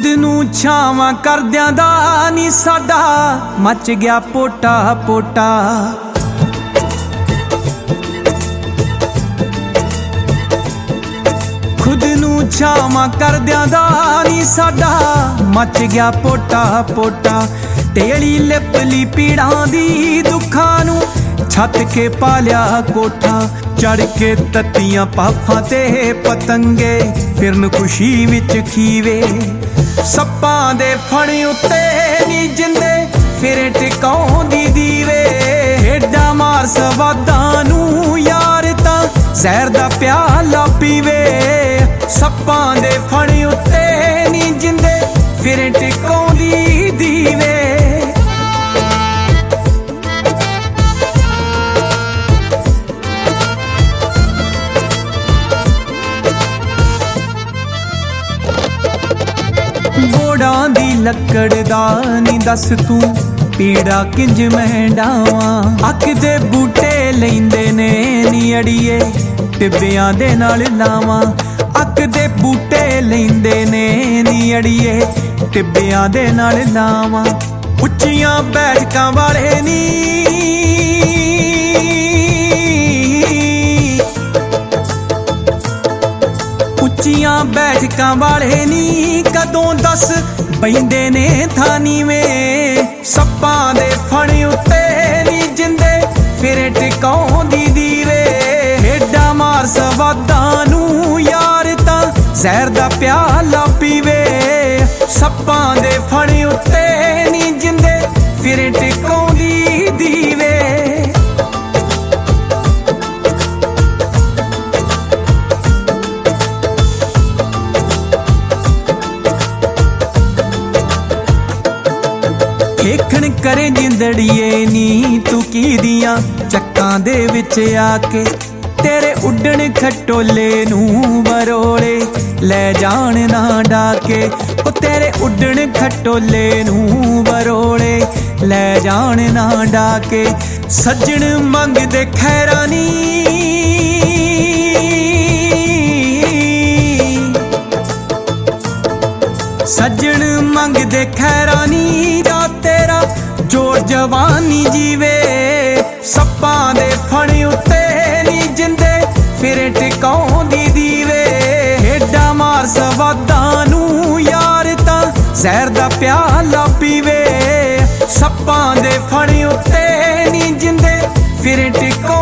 खुद नूं छावां करदियां दा नी साडा मच गया पोटा पोटा। खुद नूं छावां करदियां दा नी साडा मच गया पोटा पोटा। टेली लिपली पीड़ां दी दुखां नूं छत के पालिया कोठा। चढ़ के तत्तियां पाफां ते पतंगे फिरन खुशी विच खीवे। सप्पां दे फण उत्ते नी जिंदे फिर टिकाउंदी दीवे। हेडा मार सवादां नूं यार तां जहर दा प्याला पीवे। सप्पां दे फण उत्ते नी जिंदे फिर टिकाउंदी दीवे। बोड़ां दी लकड़ दा नी दस तू पीड़ा किंज मैं डावां। अक दे बूटे लैंदे ने नी अड़िए टिब्बियां दे नाल लावां। अक दे बूटे लैंदे ने नी अड़िए टिब्बियां दे नाल लावां। उच्चियां बैठकां वाले नी उच्चियां बैठकां वाले नी कदों दस बैंदे ने थानी में। सप्पां दे फण उत्ते नी जिंदे फिर टिकाउंदी दीवे। हेडा मार सवादां नूं यार तां जहर दा प्याला पीवे। सप्पां दे फण उत्ते नी जिंदे फिर टिकाउंदी दीवे। देखण करे जिंदड़िए नी तू की दियां चक्कां दे विच आके। तेरे उड्डण खटोले नूं वरोले लै जाण ना डाके। ओ तेरे उड्डण खटोले नूं वरोले लै जाण ना डाके। सज्जण मंगदे खैरा नी सज्जण मंगदे खैरा नी दा तेरा जोर जवानी जीवे। सप्पां दे फण उत्ते नी जिंदे फिर टिकाउंदी दीवे। हेडा मार सवादां नूं यार तां जहर दा प्याला पीवे। सप्पां दे फण उत्ते नी जिंदे फिर टिकाउंदी